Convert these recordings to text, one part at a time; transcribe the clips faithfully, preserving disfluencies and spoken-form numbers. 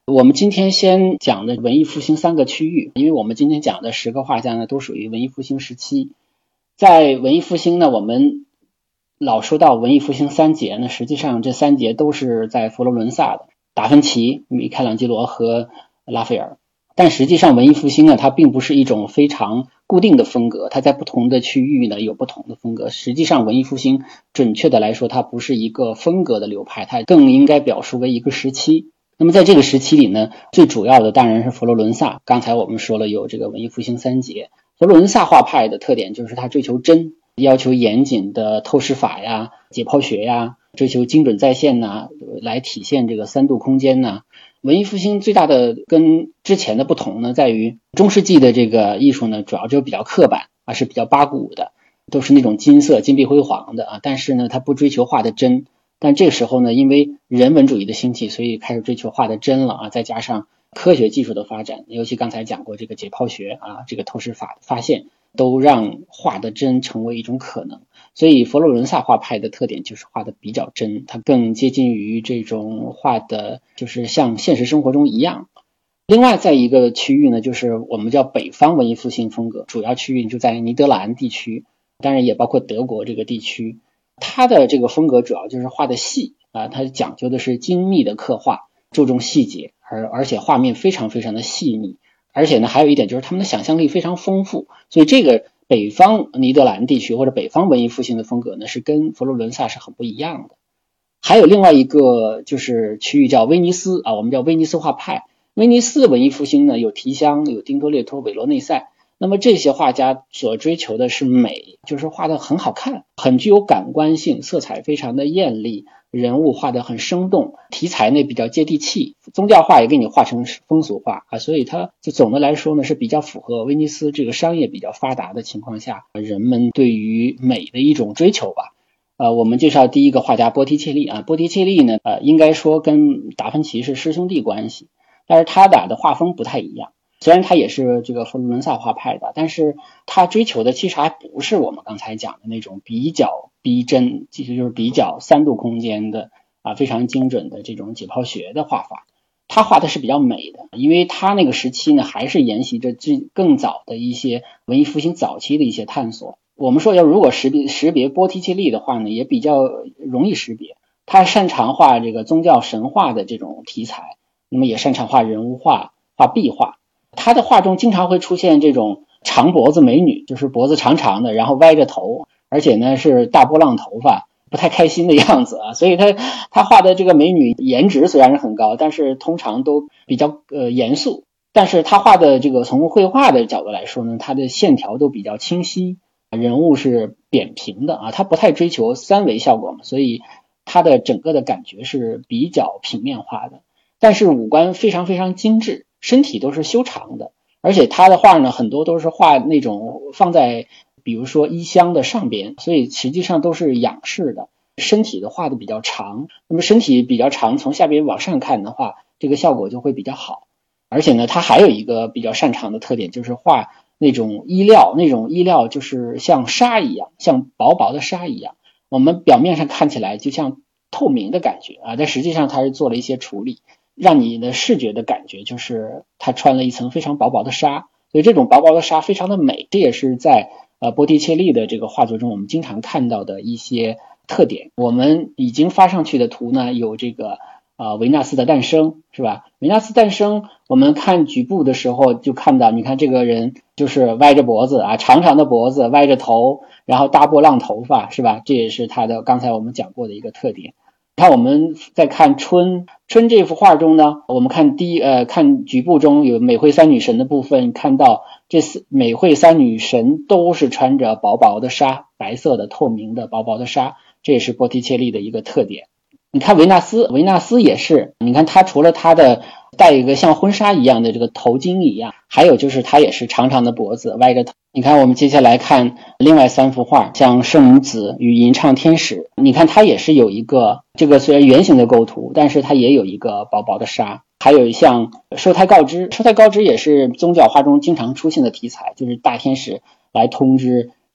我们今天先讲的文艺复兴三个区域，因为我们今天讲的十个画家呢都属于文艺复兴时期。在文艺复兴呢，我们老说到文艺复兴三杰呢，实际上这三杰都是在佛罗伦萨的，达芬奇、米开朗基罗和拉斐尔。但实际上文艺复兴呢，它并不是一种非常固定的风格，它在不同的区域呢有不同的风格。实际上文艺复兴准确的来说，它不是一个风格的流派，它更应该表述为一个时期。那么在这个时期里呢，最主要的当然是佛罗伦萨。刚才我们说了有这个文艺复兴三杰，佛罗伦萨画派的特点就是它追求真，要求严谨的透视法呀、解剖学呀，追求精准再现呐，来体现这个三度空间呐。文艺复兴最大的跟之前的不同呢，在于中世纪的这个艺术呢，主要就比较刻板啊，是比较八股的，都是那种金色金碧辉煌的啊，但是呢，它不追求画的真。但这个时候呢，因为人文主义的兴起，所以开始追求画的真了啊，再加上科学技术的发展，尤其刚才讲过这个解剖学啊，这个透视法的发现，都让画的真成为一种可能。所以佛罗伦萨画派的特点就是画的比较真，它更接近于这种画的就是像现实生活中一样。另外在一个区域呢，就是我们叫北方文艺复兴风格，主要区域就在尼德兰地区，当然也包括德国这个地区。它的这个风格主要就是画的细啊，它讲究的是精密的刻画，注重细节，而而且画面非常非常的细腻，而且呢还有一点就是他们的想象力非常丰富，所以这个北方尼德兰地区或者北方文艺复兴的风格呢，是跟佛罗伦萨是很不一样的。还有另外一个就是区域叫威尼斯啊，我们叫威尼斯画派。威尼斯的文艺复兴呢，有提香，有丁多列托、韦罗内塞。那么这些画家所追求的是美，就是画得很好看，很具有感官性，色彩非常的艳丽，人物画得很生动，题材呢比较接地气，宗教画也给你画成风俗画啊，所以它就总的来说呢是比较符合威尼斯这个商业比较发达的情况下人们对于美的一种追求吧。呃，我们介绍第一个画家波提切利啊，波提切利呢，呃，应该说跟达芬奇是师兄弟关系，但是他俩的画风不太一样。虽然他也是这个佛罗伦萨画派的，但是他追求的其实还不是我们刚才讲的那种比较逼真，其实就是比较三度空间的啊，非常精准的这种解剖学的画法。他画的是比较美的，因为他那个时期呢，还是沿袭着这更早的一些文艺复兴早期的一些探索。我们说要如果识别识别波提切利的话呢，也比较容易识别。他擅长画这个宗教神话的这种题材，那么也擅长画人物画、画壁画。他的画中经常会出现这种长脖子美女，就是脖子长长的，然后歪着头，而且呢是大波浪头发，不太开心的样子啊。所以他他画的这个美女颜值虽然是很高，但是通常都比较呃严肃。但是他画的这个从绘画的角度来说呢，他的线条都比较清晰，人物是扁平的啊，他不太追求三维效果嘛，所以他的整个的感觉是比较平面化的。但是五官非常非常精致，身体都是修长的，而且他的画呢很多都是画那种放在比如说衣箱的上边，所以实际上都是仰视的，身体的画的比较长，那么身体比较长，从下边往上看的话，这个效果就会比较好。而且呢他还有一个比较擅长的特点，就是画那种衣料，那种衣料就是像纱一样，像薄薄的纱一样，我们表面上看起来就像透明的感觉啊，但实际上他是做了一些处理，让你的视觉的感觉就是他穿了一层非常薄薄的纱，所以这种薄薄的纱非常的美，这也是在呃波提切利的这个画作中我们经常看到的一些特点。我们已经发上去的图呢，有这个呃维纳斯的诞生，是吧？维纳斯诞生我们看局部的时候就看到，你看这个人就是歪着脖子啊，长长的脖子，歪着头，然后大波浪头发，是吧？这也是他的刚才我们讲过的一个特点。看我们再看春春这幅画中呢，我们看第一呃看局部中有美惠三女神的部分，看到这四美惠三女神都是穿着薄薄的纱，白色的透明的薄薄的纱，这也是波提切利的一个特点。你看维纳斯，维纳斯也是，你看他除了他的戴一个像婚纱一样的这个头巾一样，还有就是他也是长长的脖子，歪着头。你看我们接下来看另外三幅画，像圣母子与吟唱天使，你看它也是有一个这个虽然圆形的构图，但是它也有一个薄薄的纱。还有像受胎告知，受胎告知也是宗教画中经常出现的题材，就是大天使来通知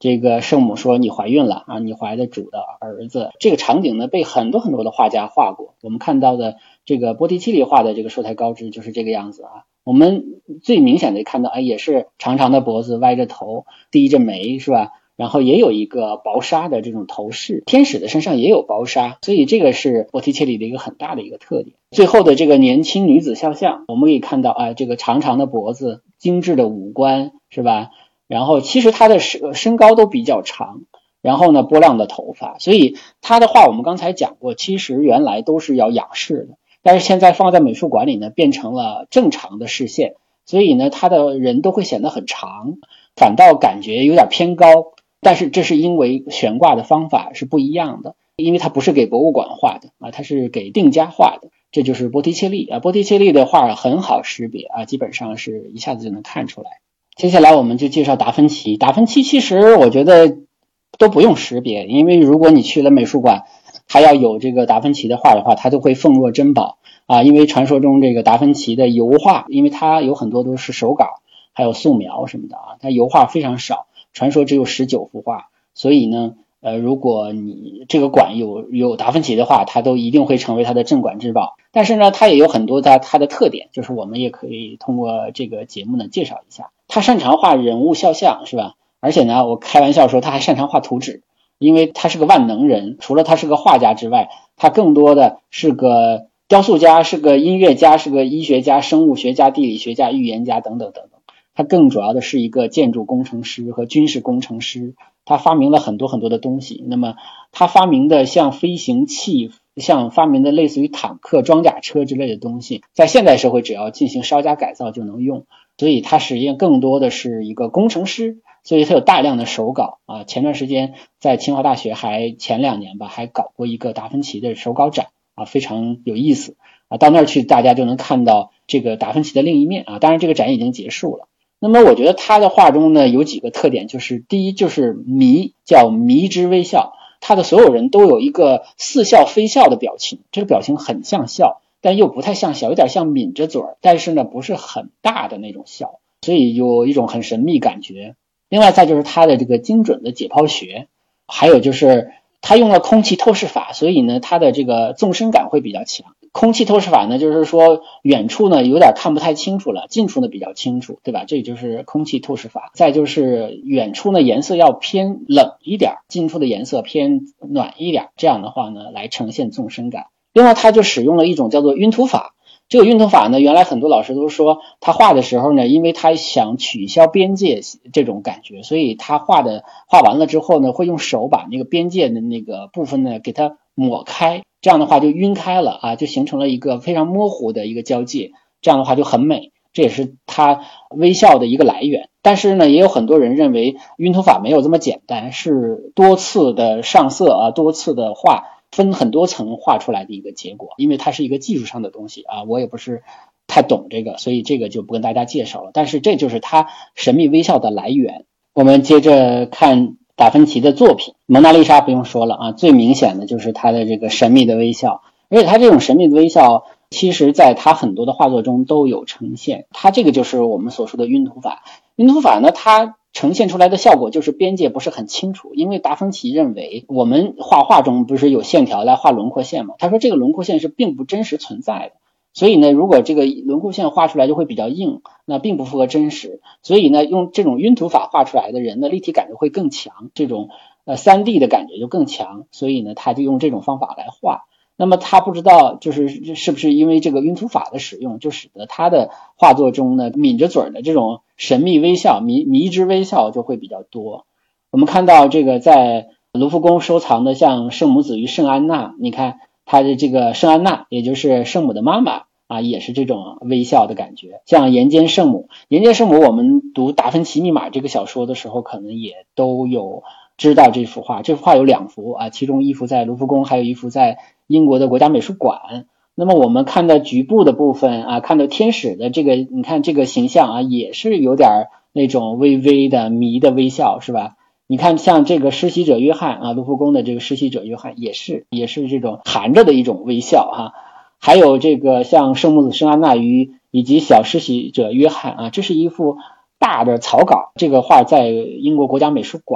这个圣母说你怀孕了啊，你怀的主的儿子。这个场景呢被很多很多的画家画过，我们看到的这个波提切利画的这个受胎高枝就是这个样子啊。我们最明显的看到，哎，也是长长的脖子，歪着头，低着眉，是吧？然后也有一个薄纱的这种头饰，天使的身上也有薄纱，所以这个是波提切利的一个很大的一个特点。最后的这个年轻女子肖像，我们可以看到啊，这个长长的脖子，精致的五官，是吧？然后其实她的身身高都比较长，然后呢波浪的头发，所以她的画我们刚才讲过，其实原来都是要仰视的，但是现在放在美术馆里呢变成了正常的视线，所以呢她的人都会显得很长，反倒感觉有点偏高。但是这是因为悬挂的方法是不一样的，因为它不是给博物馆画的啊，它是给定家画的。这就是波提切利啊，波提切利的画很好识别啊，基本上是一下子就能看出来。接下来我们就介绍达芬奇。达芬奇其实我觉得都不用识别，因为如果你去了美术馆，他要有这个达芬奇的画的话，他都会奉若珍宝啊，因为传说中这个达芬奇的油画，因为他有很多都是手稿还有素描什么的啊，他油画非常少，传说只有十九幅画，所以呢呃，如果你这个馆有有达芬奇的话，它都一定会成为它的镇馆之宝。但是呢它也有很多它它的特点，就是我们也可以通过这个节目呢介绍一下。他擅长画人物肖像，是吧？而且呢我开玩笑说他还擅长画图纸，因为他是个万能人，除了他是个画家之外，他更多的是个雕塑家，是个音乐家，是个医学家，生物学家，地理学家，预言家等等等等。他更主要的是一个建筑工程师和军事工程师，他发明了很多很多的东西。那么他发明的像飞行器，像发明的类似于坦克、装甲车之类的东西，在现代社会只要进行稍加改造就能用，所以他实际上更多的是一个工程师，所以他有大量的手稿啊。前段时间在清华大学还前两年吧，还搞过一个达芬奇的手稿展啊，非常有意思啊。到那儿去大家就能看到这个达芬奇的另一面啊。当然这个展已经结束了。那么我觉得他的画中呢有几个特点，就是第一就是迷，叫迷之微笑，他的所有人都有一个似笑非笑的表情，这个表情很像笑，但又不太像笑，有点像抿着嘴，但是呢不是很大的那种笑，所以有一种很神秘感觉。另外再就是他的这个精准的解剖学，还有就是他用了空气透视法，所以呢他的这个纵深感会比较强。空气透视法呢就是说远处呢有点看不太清楚了，近处呢比较清楚，对吧？这就是空气透视法。再就是远处呢颜色要偏冷一点，近处的颜色偏暖一点，这样的话呢来呈现纵深感。另外他就使用了一种叫做晕涂法，这个晕涂法呢原来很多老师都说他画的时候呢，因为他想取消边界这种感觉，所以他画的画完了之后呢会用手把那个边界的那个部分呢给它抹开，这样的话就晕开了啊，就形成了一个非常模糊的一个交界，这样的话就很美，这也是他微笑的一个来源。但是呢也有很多人认为晕涂法没有这么简单，是多次的上色啊，多次的画，分很多层画出来的一个结果，因为它是一个技术上的东西啊，我也不是太懂这个，所以这个就不跟大家介绍了。但是这就是它神秘微笑的来源。我们接着看达芬奇的作品，蒙娜丽莎不用说了啊，最明显的就是他的这个神秘的微笑，而且他这种神秘的微笑其实在他很多的画作中都有呈现。他这个就是我们所说的晕涂法。晕涂法呢它呈现出来的效果就是边界不是很清楚，因为达芬奇认为我们画画中不是有线条来画轮廓线吗？他说这个轮廓线是并不真实存在的，所以呢如果这个轮廓线画出来就会比较硬，那并不符合真实，所以呢用这种晕涂法画出来的人的立体感就会更强，这种呃 三 D 的感觉就更强，所以呢他就用这种方法来画。那么他不知道就是是不是因为这个晕涂法的使用，就使得他的画作中呢抿着嘴的这种神秘微笑，迷迷之微笑就会比较多。我们看到这个在卢浮宫收藏的像圣母子与圣安娜，你看他的这个圣安娜也就是圣母的妈妈啊，也是这种微笑的感觉。像岩间圣母，岩间圣母我们读达芬奇密码这个小说的时候可能也都有知道这幅画。这幅画有两幅啊，其中一幅在卢浮宫，还有一幅在英国的国家美术馆。那么我们看到局部的部分啊，看到天使的这个，你看这个形象啊，也是有点那种微微的迷的微笑，是吧？你看像这个施洗者约翰啊，卢浮宫的这个施洗者约翰也是也是这种含着的一种微笑哈。还有这个像圣母子圣安娜与以及小施洗者约翰啊，这是一幅大的草稿，这个画在英国国家美术馆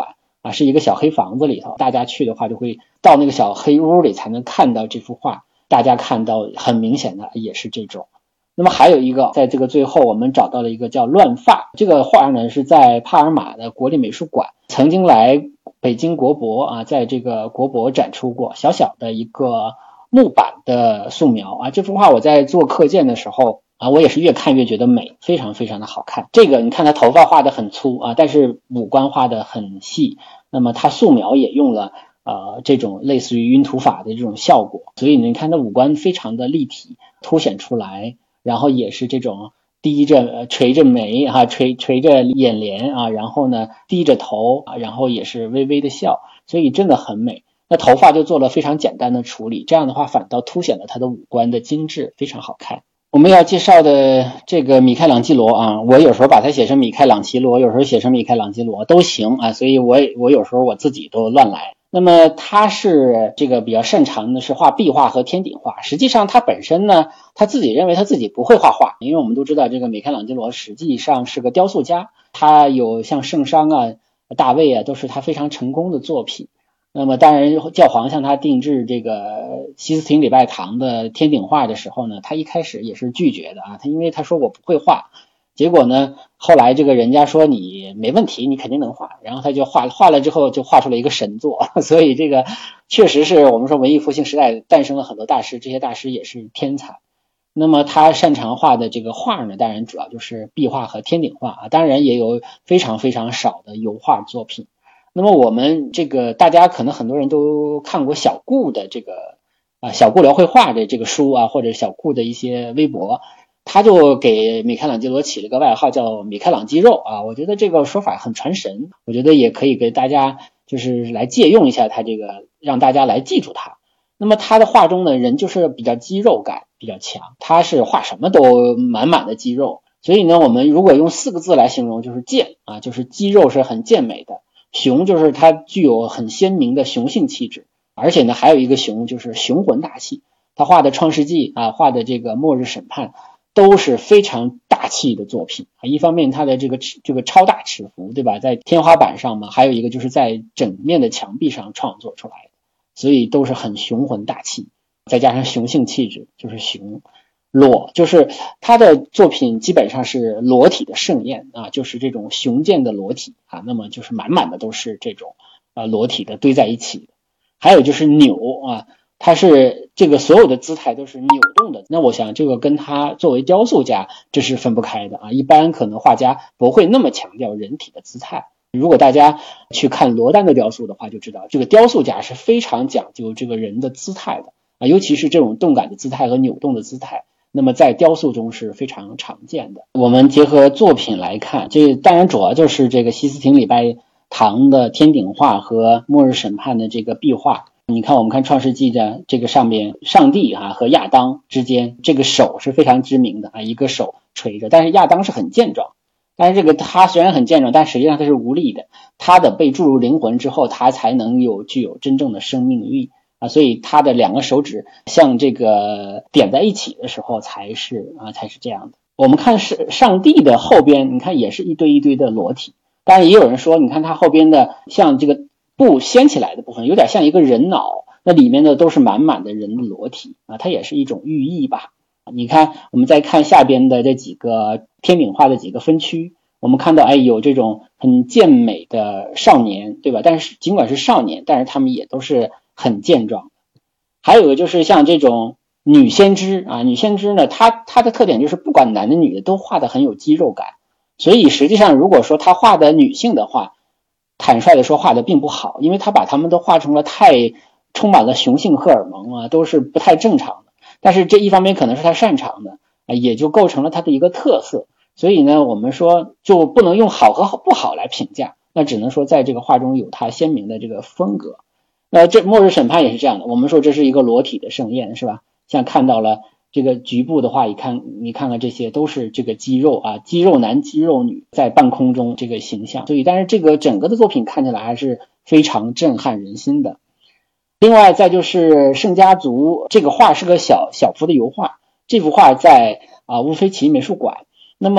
啊，是一个小黑房子里头，大家去的话就会到那个小黑屋里才能看到这幅画，大家看到很明显的也是这种。那么还有一个，在这个最后我们找到了一个叫乱发，这个画呢是在帕尔马的国立美术馆曾经来北京国博啊，在这个国博展出过，小小的一个木板的素描啊。这幅画我在做课件的时候啊，我也是越看越觉得美，非常非常的好看。这个你看他头发画的很粗啊，但是五官画的很细，那么他素描也用了呃这种类似于晕涂法的这种效果，所以你看他五官非常的立体，凸显出来，然后也是这种低着、呃、垂着眉啊，垂垂着眼帘啊，然后呢低着头啊，然后也是微微的笑，所以真的很美。那头发就做了非常简单的处理，这样的话反倒凸显了他的五官的精致，非常好看。我们要介绍的这个米开朗基罗啊，我有时候把它写成米开朗基罗，有时候写成米开朗基罗都行啊，所以我我有时候我自己都乱来。那么他是这个比较擅长的是画壁画和天顶画，实际上他本身呢，他自己认为他自己不会画画，因为我们都知道这个米开朗基罗实际上是个雕塑家，他有像圣殇啊、大卫啊，都是他非常成功的作品。那么当然教皇向他定制这个西斯廷礼拜堂的天顶画的时候呢，他一开始也是拒绝的啊，他因为他说我不会画，结果呢后来这个人家说你没问题，你肯定能画，然后他就画画了之后就画出了一个神作，所以这个确实是我们说文艺复兴时代诞生了很多大师，这些大师也是天才。那么他擅长画的这个画呢，当然主要就是壁画和天顶画啊，当然也有非常非常少的油画作品。那么我们这个大家可能很多人都看过小顾的这个啊小顾聊绘画的这个书啊，或者小顾的一些微博，他就给米开朗基罗起了个外号叫米开朗肌肉啊，我觉得这个说法很传神，我觉得也可以给大家就是来借用一下他这个，让大家来记住他。那么他的画中呢，人就是比较肌肉感比较强，他是画什么都满满的肌肉，所以呢我们如果用四个字来形容就是健啊，就是肌肉是很健美的。雄就是它具有很鲜明的雄性气质，而且呢还有一个雄就是雄浑大气，他画的创世纪啊，画的这个末日审判都是非常大气的作品啊。一方面他的这个这个超大尺幅，对吧，在天花板上嘛，还有一个就是在整面的墙壁上创作出来的，所以都是很雄浑大气，再加上雄性气质，就是雄。裸就是他的作品基本上是裸体的盛宴啊，就是这种雄健的裸体啊，那么就是满满的都是这种啊裸体的堆在一起的。还有就是扭啊，他是这个所有的姿态都是扭动的，那我想这个跟他作为雕塑家这是分不开的啊。一般可能画家不会那么强调人体的姿态，如果大家去看罗丹的雕塑的话，就知道这个雕塑家是非常讲究这个人的姿态的啊，尤其是这种动感的姿态和扭动的姿态。那么在雕塑中是非常常见的。我们结合作品来看，这当然主要就是这个西斯廷礼拜堂的天顶画和末日审判的这个壁画。你看我们看创世纪的这个上面，上帝啊和亚当之间这个手是非常知名的啊，一个手垂着，但是亚当是很健壮，但是这个他虽然很健壮，但实际上他是无力的，他的被注入灵魂之后，他才能有具有真正的生命力啊，所以他的两个手指像这个点在一起的时候才是啊才是这样的。我们看是上帝的后边，你看也是一堆一堆的裸体，当然也有人说你看他后边的像这个布掀起来的部分有点像一个人脑，那里面的都是满满的人的裸体啊，它也是一种寓意吧。你看我们再看下边的这几个天顶画的几个分区，我们看到哎有这种很健美的少年，对吧？但是尽管是少年，但是他们也都是很健壮。还有就是像这种女先知啊，女先知呢，她她的特点就是不管男的女的都画得很有肌肉感，所以实际上如果说她画的女性的话，坦率的说画的并不好，因为她把她们都画成了太充满了雄性荷尔蒙啊，都是不太正常的。但是这一方面可能是她擅长的，也就构成了她的一个特色。所以呢，我们说就不能用好和不好来评价，那只能说在这个画中有它鲜明的这个风格。那这末日审判也是这样的，我们说这是一个裸体的盛宴，是吧？像看到了这个局部的话，你看你看看这些都是这个肌肉啊，肌肉男肌肉女在半空中这个形象，所以但是这个整个的作品看起来还是非常震撼人心的。另外再就是圣家族，这个画是个小小幅的油画，这幅画在啊乌菲齐美术馆。那么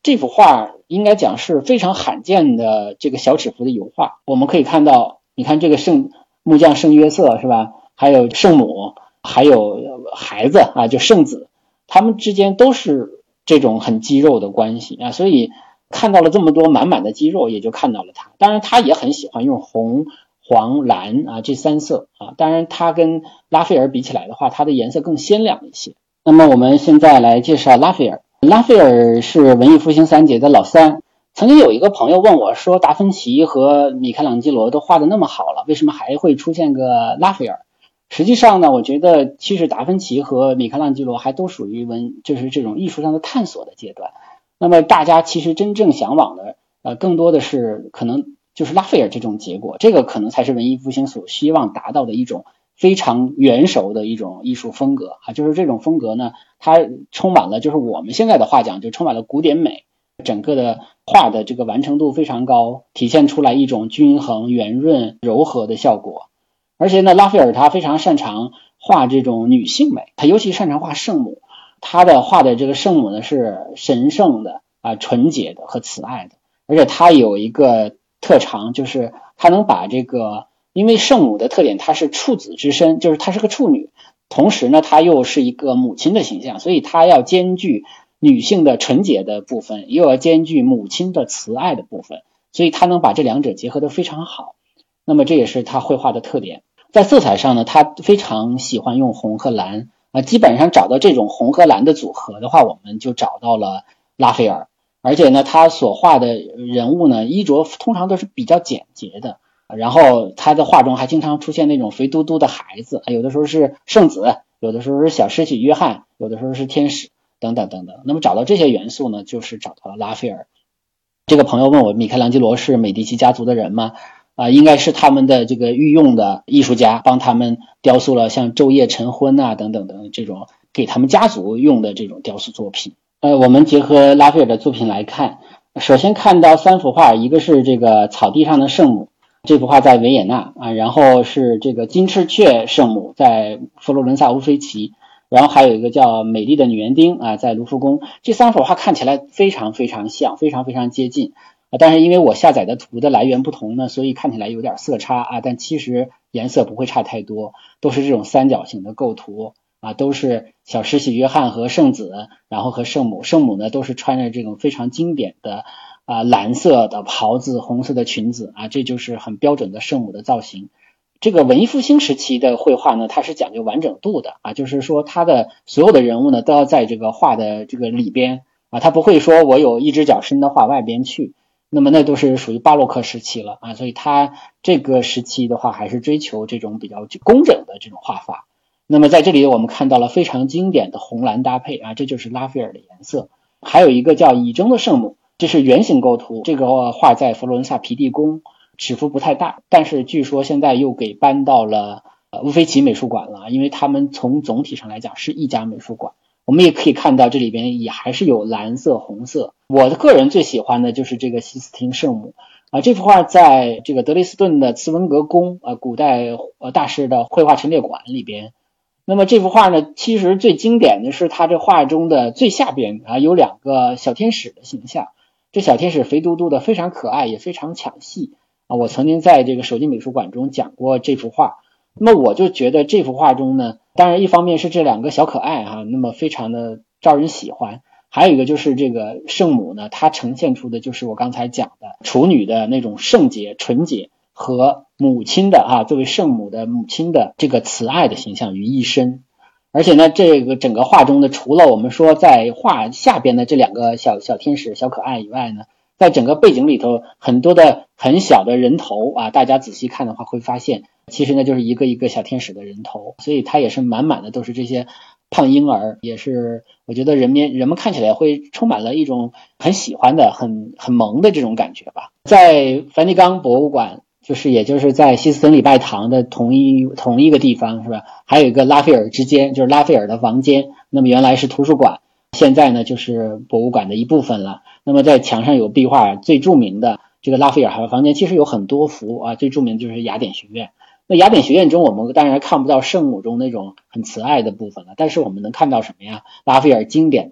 这幅画应该讲是非常罕见的这个小尺幅的油画。我们可以看到，你看这个圣木匠圣约瑟是吧？还有圣母，还有孩子啊，就圣子，他们之间都是这种很肌肉的关系啊，所以看到了这么多满满的肌肉，也就看到了他。当然他也很喜欢用红、黄、蓝啊这三色啊，当然他跟拉斐尔比起来的话，他的颜色更鲜亮一些。那么我们现在来介绍拉斐尔。拉斐尔是文艺复兴三杰的老三。曾经有一个朋友问我说，达芬奇和米开朗基罗都画得那么好了，为什么还会出现个拉斐尔？实际上呢，我觉得其实达芬奇和米开朗基罗还都属于文，就是这种艺术上的探索的阶段。那么大家其实真正向往的，呃，更多的是可能就是拉斐尔这种结果，这个可能才是文艺复兴所希望达到的一种非常元熟的一种艺术风格啊，就是这种风格呢，它充满了，就是我们现在的话讲，就充满了古典美，整个的画的这个完成度非常高，体现出来一种均衡、圆润、柔和的效果。而且呢，拉斐尔他非常擅长画这种女性美，他尤其擅长画圣母。他的画的这个圣母呢是神圣的啊、纯洁的和慈爱的，而且他有一个特长，就是他能把这个，因为圣母的特点，她是处子之身，就是她是个处女，同时呢，她又是一个母亲的形象，所以她要兼具女性的纯洁的部分，又要兼具母亲的慈爱的部分，所以她能把这两者结合得非常好。那么这也是他绘画的特点。在色彩上呢，他非常喜欢用红和蓝啊，基本上找到这种红和蓝的组合的话，我们就找到了拉斐尔。而且呢，他所画的人物呢，衣着通常都是比较简洁的，然后他的画中还经常出现那种肥嘟嘟的孩子，有的时候是圣子，有的时候是小施洗约翰，有的时候是天使等等等等。那么找到这些元素呢，就是找到了拉斐尔。这个朋友问我，米开朗基罗是美第奇家族的人吗？啊、呃，应该是他们的这个御用的艺术家，帮他们雕塑了像昼夜晨昏啊等等等这种给他们家族用的这种雕塑作品。呃，我们结合拉斐尔的作品来看，首先看到三幅画，一个是这个草地上的圣母，这幅画在维也纳啊，然后是这个金翅雀圣母在佛罗伦萨乌菲齐，然后还有一个叫美丽的女园丁啊，在卢浮宫。这三幅画看起来非常非常像，非常非常接近。但是因为我下载的图的来源不同呢，所以看起来有点色差啊，但其实颜色不会差太多，都是这种三角形的构图啊，都是小施洗约翰和圣子，然后和圣母，圣母呢都是穿着这种非常经典的啊蓝色的袍子、红色的裙子啊，这就是很标准的圣母的造型。这个文艺复兴时期的绘画呢，它是讲究完整度的啊，就是说它的所有的人物呢都要在这个画的这个里边啊，它不会说我有一只脚伸到画外边去。那么那都是属于巴洛克时期了啊，所以他这个时期的话还是追求这种比较工整的这种画法。那么在这里我们看到了非常经典的红蓝搭配啊，这就是拉斐尔的颜色。还有一个叫以征的圣母，这是圆形构图，这个画在佛罗伦萨皮蒂宫，尺幅不太大，但是据说现在又给搬到了呃乌菲齐美术馆了，因为他们从总体上来讲是一家美术馆。我们也可以看到这里边也还是有蓝色、红色。我的个人最喜欢的就是这个西斯廷圣母啊，这幅画在这个德累斯顿的茨文格宫啊，古代呃大师的绘画陈列馆里边。那么这幅画呢，其实最经典的是它这画中的最下边啊有两个小天使的形象，这小天使肥嘟嘟的，非常可爱，也非常抢戏啊。我曾经在这个手机美术馆中讲过这幅画。那么我就觉得这幅画中呢，当然一方面是这两个小可爱哈、啊，那么非常的招人喜欢，还有一个就是这个圣母呢，它呈现出的就是我刚才讲的处女的那种圣洁、纯洁和母亲的啊，作为圣母的母亲的这个慈爱的形象于一身。而且呢，这个整个画中的除了我们说在画下边的这两个小小天使、小可爱以外呢，在整个背景里头很多的很小的人头啊，大家仔细看的话会发现其实呢就是一个一个小天使的人头，所以它也是满满的都是这些胖婴儿，也是我觉得人们人们看起来会充满了一种很喜欢的很很萌的这种感觉吧。在梵蒂冈博物馆，就是也就是在西斯廷礼拜堂的同一同一个地方是吧，还有一个拉斐尔之间，就是拉斐尔的房间，那么原来是图书馆，现在呢就是博物馆的一部分了。那么在墙上有壁画，最著名的这个拉斐尔海房间其实有很多幅啊，最著名的就是雅典学院。那雅典学院中我们当然看不到圣母中那种很慈爱的部分了，但是我们能看到什么呀？拉斐尔经典的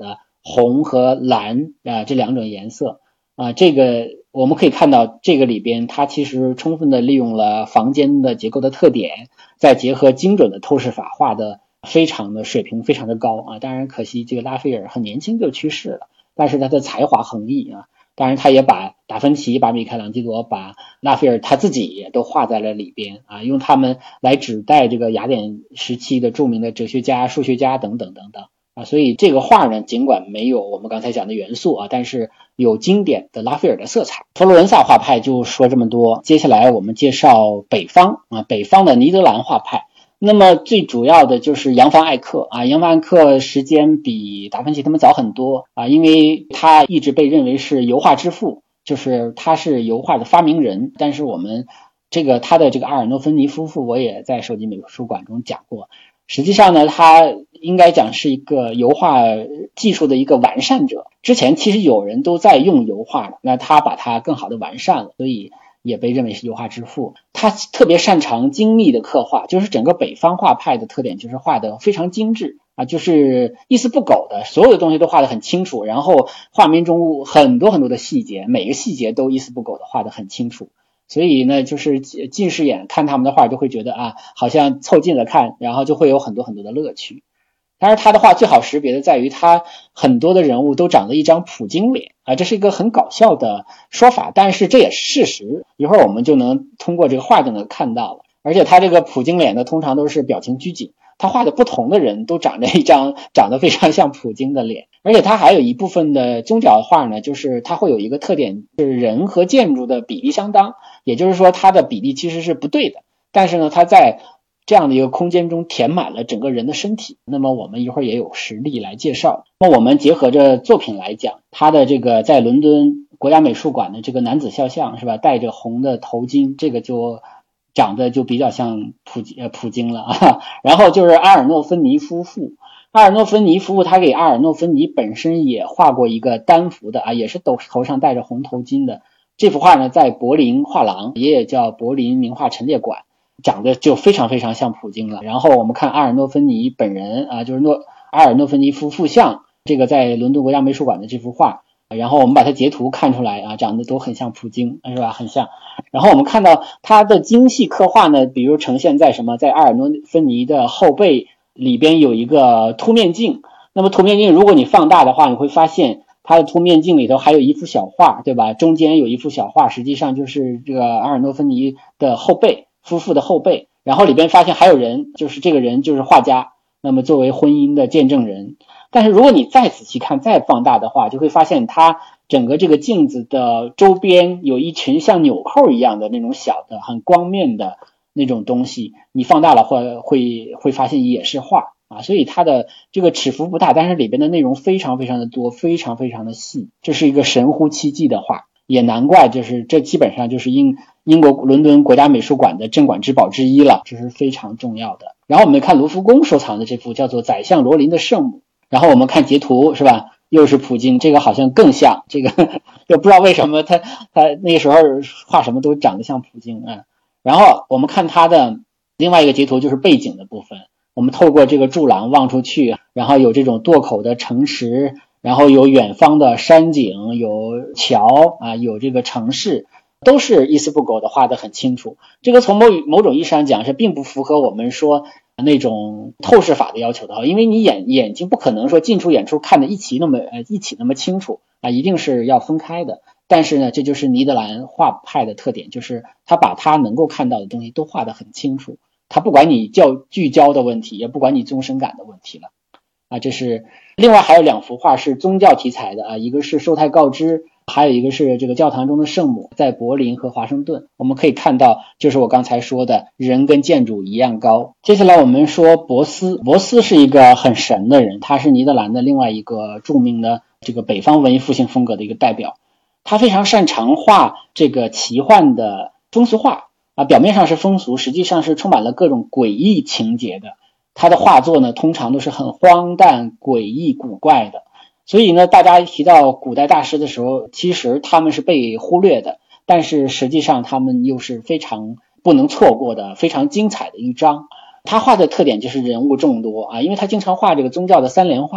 红和蓝啊这两种颜色啊。这个我们可以看到，这个里边它其实充分的利用了房间的结构的特点，再结合精准的透视法，画的非常的水平非常的高啊。当然可惜这个拉斐尔很年轻就去世了，但是他的才华横溢啊。当然他也把达芬奇、把米开朗基罗、把拉斐尔他自己也都画在了里边啊，用他们来指代这个雅典时期的著名的哲学家、数学家等等等等啊。所以这个画呢，尽管没有我们刚才讲的元素啊，但是有经典的拉斐尔的色彩。佛罗伦萨画派就说这么多，接下来我们介绍北方啊，北方的尼德兰画派。那么最主要的就是扬凡艾克啊，扬凡艾克时间比达芬奇他们早很多啊，因为他一直被认为是油画之父，就是他是油画的发明人。但是我们这个他的这个阿尔诺芬尼夫妇，我也在手机美术馆中讲过。实际上呢，他应该讲是一个油画技术的一个完善者。之前其实有人都在用油画，那他把它更好的完善了，所以也被认为是油画之父。他特别擅长精密的刻画，就是整个北方画派的特点就是画的非常精致啊，就是一丝不苟的，所有的东西都画得很清楚，然后画面中很多很多的细节，每个细节都一丝不苟的画得很清楚。所以呢，就是近视眼看他们的画就会觉得啊，好像凑近了看，然后就会有很多很多的乐趣。当然他的画最好识别的在于他很多的人物都长了一张普京脸啊，这是一个很搞笑的说法，但是这也是事实，一会儿我们就能通过这个画就能看到了。而且他这个普京脸呢，通常都是表情拘谨，他画的不同的人都长着一张长得非常像普京的脸。而且他还有一部分的宗教画呢，就是他会有一个特点，就是人和建筑的比例相当，也就是说他的比例其实是不对的，但是呢他在这样的一个空间中填满了整个人的身体。那么我们一会儿也有实例来介绍。那我们结合着作品来讲，他的这个在伦敦国家美术馆的这个男子肖像是吧，戴着红的头巾，这个就长得就比较像普呃普京了啊。然后就是阿尔诺芬尼夫妇，阿尔诺芬尼夫妇他给阿尔诺芬尼本身也画过一个单幅的啊，也是头头上戴着红头巾的。这幅画呢在柏林画廊，也叫柏林名画陈列馆，长得就非常非常像普京了。然后我们看阿尔诺芬尼本人啊，就是诺阿尔诺芬尼夫妇像，这个在伦敦国家美术馆的这幅画，然后我们把它截图看出来啊，长得都很像普京，是吧？很像。然后我们看到它的精细刻画呢，比如呈现在什么，在阿尔诺芬尼的后背里边有一个凸面镜，那么凸面镜如果你放大的话，你会发现它的凸面镜里头还有一幅小画，对吧？中间有一幅小画，实际上就是这个阿尔诺芬尼的后背，夫妇的后背。然后里边发现还有人，就是这个人就是画家，那么作为婚姻的见证人。但是如果你再仔细看，再放大的话，就会发现它整个这个镜子的周边有一群像纽扣一样的那种小的很光面的那种东西，你放大了会会会发现也是画啊。所以它的这个尺幅不大，但是里边的内容非常非常的多，非常非常的细，这是一个神乎其技的画。也难怪，就是这基本上就是英英国伦敦国家美术馆的镇馆之宝之一了，这是非常重要的。然后我们看卢浮宫收藏的这幅叫做宰相罗林的圣母，然后我们看截图是吧，又是普京，这个好像更像，这个就不知道为什么他他那个时候画什么都长得像普京啊。然后我们看他的另外一个截图就是背景的部分，我们透过这个柱廊望出去，然后有这种垛口的城池，然后有远方的山景，有桥啊，有这个城市，都是一丝不苟的画得很清楚。这个从某某种意义上讲是并不符合我们说那种透视法的要求的，因为你眼眼睛不可能说近处远处看得一起那么呃一起那么清楚啊，一定是要分开的。但是呢，这就是尼德兰画派的特点，就是他把他能够看到的东西都画得很清楚，他不管你焦聚焦的问题，也不管你纵深感的问题了啊。这是另外还有两幅画是宗教题材的啊，一个是受胎告知，还有一个是这个教堂中的圣母，在柏林和华盛顿。我们可以看到就是我刚才说的人跟建筑一样高。接下来我们说博斯，博斯是一个很神的人，他是尼德兰的另外一个著名的这个北方文艺复兴风格的一个代表。他非常擅长画这个奇幻的风俗画啊，表面上是风俗，实际上是充满了各种诡异情节的。他的画作呢，通常都是很荒诞、诡异、古怪的。所以呢，大家提到古代大师的时候，其实他们是被忽略的，但是实际上他们又是非常不能错过的、非常精彩的一章。他画的特点就是人物众多啊，因为他经常画这个宗教的三联画。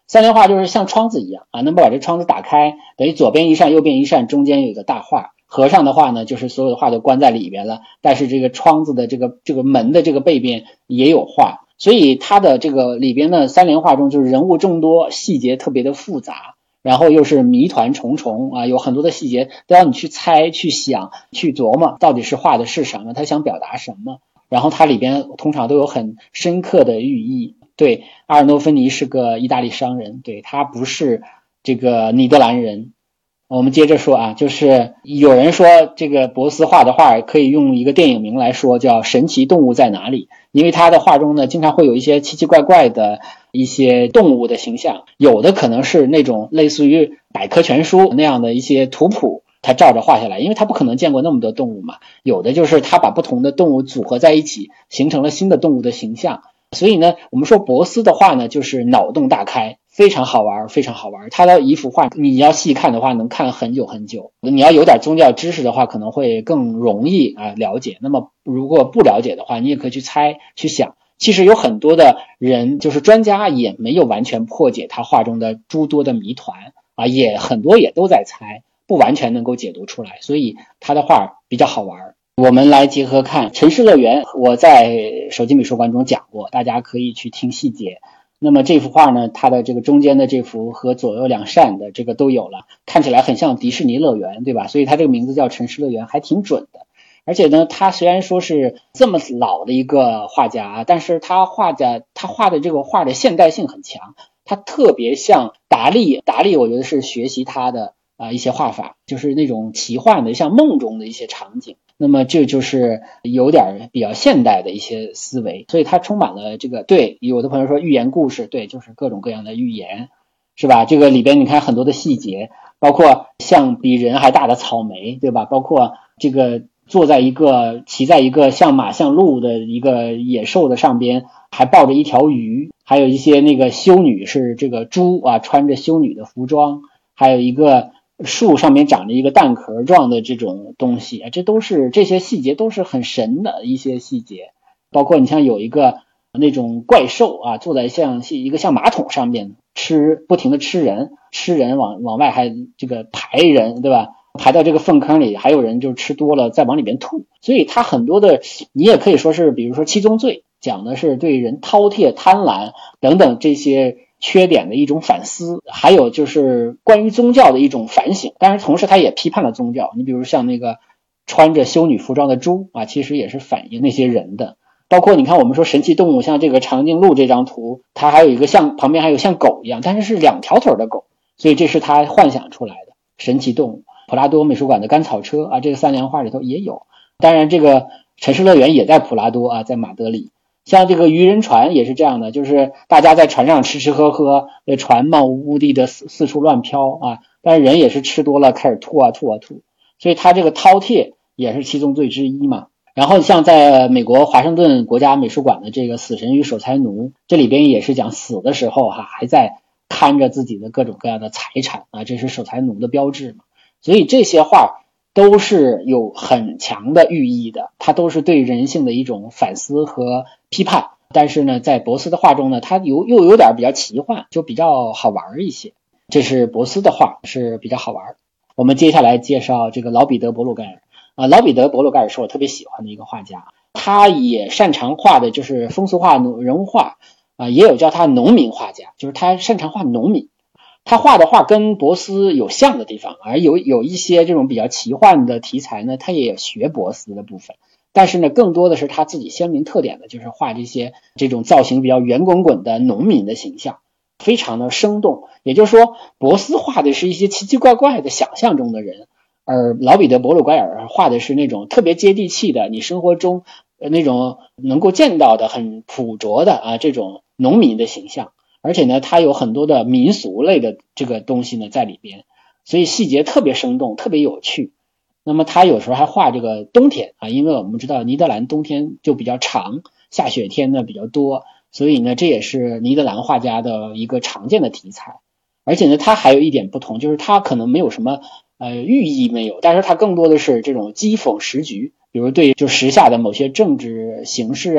三联画就是像窗子一样啊，那么把这窗子打开，等于左边一扇右边一扇，中间有一个大画，合上的话呢就是所有的画都关在里边了，但是这个窗子的这个这个门的这个背边也有画，所以它的这个里边的三联画中就是人物众多，细节特别的复杂，然后又是谜团重重啊，有很多的细节都要你去猜去想去琢磨到底是画的是什么，他想表达什么，然后它里边通常都有很深刻的寓意。对，阿尔诺芬尼是个意大利商人，对，他不是这个尼德兰人。我们接着说啊，就是有人说这个博斯画的画可以用一个电影名来说，叫《神奇动物在哪里》，因为他的画中呢经常会有一些奇奇怪怪的一些动物的形象，有的可能是那种类似于百科全书那样的一些图谱，他照着画下来，因为他不可能见过那么多动物嘛，有的就是他把不同的动物组合在一起，形成了新的动物的形象。所以呢，我们说博斯的画呢，就是脑洞大开，非常好玩，非常好玩。他的一幅画，你要细看的话，能看很久很久。你要有点宗教知识的话，可能会更容易啊了解。那么如果不了解的话，你也可以去猜、去想。其实有很多的人，就是专家，也没有完全破解他画中的诸多的谜团啊，也很多也都在猜，不完全能够解读出来。所以他的画比较好玩。我们来结合看城市乐园，我在手机美术馆中讲过，大家可以去听细节。那么这幅画呢，它的这个中间的这幅和左右两扇的这个都有了，看起来很像迪士尼乐园，对吧？所以它这个名字叫城市乐园，还挺准的。而且呢，他虽然说是这么老的一个画家啊，但是他画的他画的这个画的现代性很强，他特别像达利，达利我觉得是学习他的啊、呃、一些画法，就是那种奇幻的像梦中的一些场景。那么这就是有点比较现代的一些思维，所以它充满了这个，对，有的朋友说寓言故事，对，就是各种各样的寓言，是吧？这个里边你看很多的细节，包括像比人还大的草莓，对吧？包括这个坐在一个骑在一个像马像鹿的一个野兽的上边，还抱着一条鱼，还有一些那个修女是这个猪啊，穿着修女的服装，还有一个树上面长着一个蛋壳状的这种东西，这都是这些细节都是很神的一些细节。包括你像有一个那种怪兽啊，坐在像一个像马桶上面吃，不停的吃人，吃人往往外还这个排人，对吧？排到这个粪坑里，还有人就吃多了再往里边吐。所以它很多的，你也可以说是比如说七宗罪，讲的是对人饕餮、贪婪等等这些缺点的一种反思，还有就是关于宗教的一种反省，但是同时他也批判了宗教。你比如像那个穿着修女服装的猪啊，其实也是反映那些人的。包括你看我们说神奇动物，像这个长颈鹿这张图，它还有一个像旁边还有像狗一样，但是是两条腿的狗，所以这是他幻想出来的神奇动物。普拉多美术馆的甘草车啊，这个三联画里头也有。当然这个城市乐园也在普拉多啊，在马德里。像这个渔人船也是这样的，就是大家在船上吃吃喝喝，这船漫无目的的四四处乱飘啊，但是人也是吃多了开始吐啊吐啊吐，所以他这个饕餮也是七宗罪之一嘛。然后像在美国华盛顿国家美术馆的这个死神与守财奴，这里边也是讲死的时候哈、啊、还在看着自己的各种各样的财产啊，这是守财奴的标志嘛。所以这些画都是有很强的寓意的，它都是对人性的一种反思和批判。但是呢，在博斯的画中呢，它有又有点比较奇幻，就比较好玩一些。这是博斯的画，是比较好玩。我们接下来介绍这个老彼得·伯鲁盖尔啊，老彼得·伯鲁盖尔是我特别喜欢的一个画家，他也擅长画的就是风俗画、人物画啊，也有叫他农民画家，就是他擅长画农民。他画的画跟博斯有像的地方，而有有一些这种比较奇幻的题材呢，他也有学博斯的部分，但是呢，更多的是他自己鲜明特点的，就是画这些这种造型比较圆滚滚的农民的形象，非常的生动。也就是说，博斯画的是一些奇奇怪怪的想象中的人，而老彼得·伯鲁盖尔画的是那种特别接地气的，你生活中那种能够见到的很朴拙的啊这种农民的形象。而且呢，它有很多的民俗类的这个东西呢在里边，所以细节特别生动，特别有趣。那么他有时候还画这个冬天啊，因为我们知道尼德兰冬天就比较长，下雪天呢比较多，所以呢这也是尼德兰画家的一个常见的题材。而且呢，他还有一点不同，就是他可能没有什么呃寓意没有，但是他更多的是这种讥讽时局，比如对就时下的某些政治形势啊